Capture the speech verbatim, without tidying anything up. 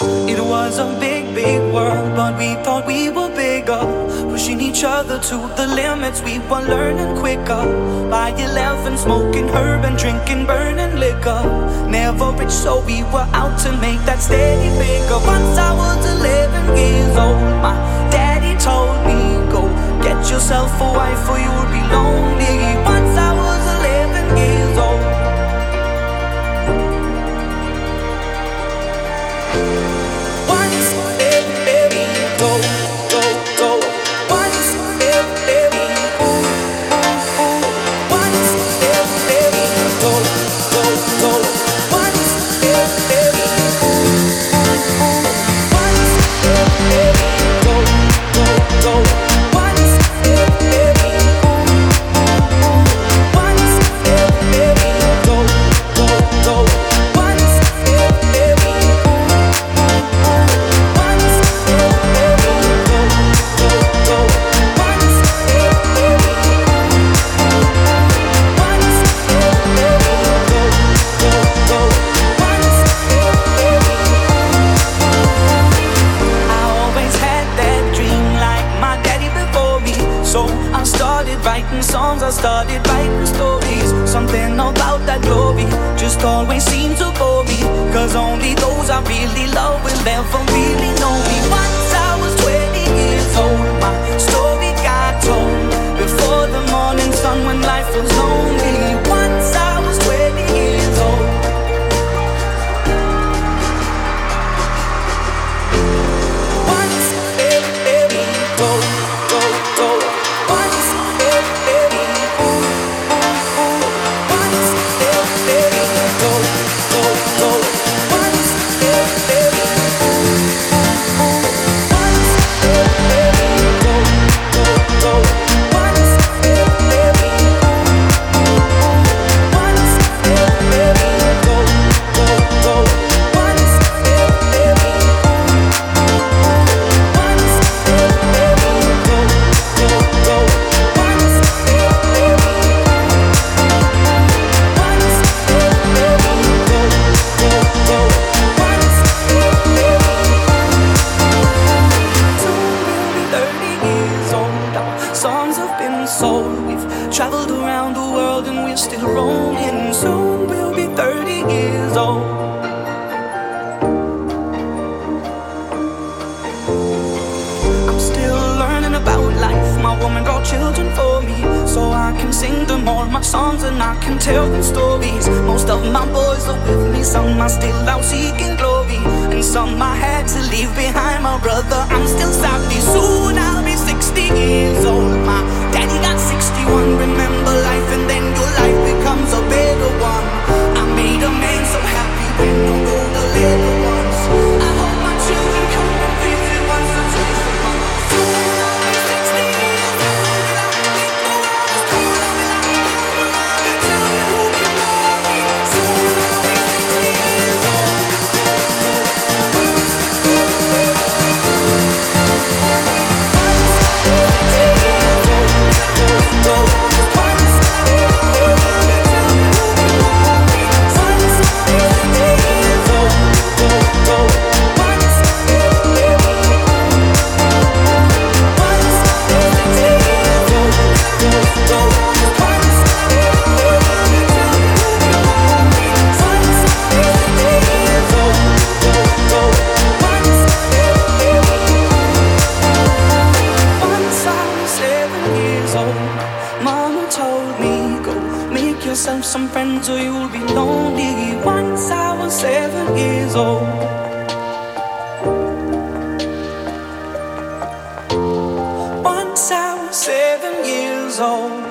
It was a big, big world, but we thought we were bigger. Pushing each other to the limits, we were learning quicker. By eleven, smoking herb and drinking burning liquor. Never rich, so we were out to make that steady figure. Once I was eleven years old, my daddy told me, go get yourself a wife or you'll be lonely. Once I was eleven years old. Songs, I started writing stories. Something about that glory just always seemed to bore me. Cause only those I really love will ever really know me. Once I was twenty years old, my story got told before the morning sun when life was lonely. Once I was twenty years old. Once every told, told, told. Traveled around the world and we're still roaming. Soon we'll be thirty years old. I'm still learning about life. My woman brought children for me, so I can sing them all my songs and I can tell them stories. Most of my boys are with me, some are still out seeking glory, and some I had to leave behind. My brother, I'm still savvy. Soon I'll be sixty years old. My daddy got sixty-one. Remember life and then your life becomes a better one. I made a man so happy when I wrote the little ones. I hope my children come and visit once or twice a month. Soon I'll be sixty years old and I'll think the world is cold. I'll be like, tell me who can love me. Soon I'll be sixty years old. Some friends or you'll be lonely. Once I was seven years old. Once I was seven years old.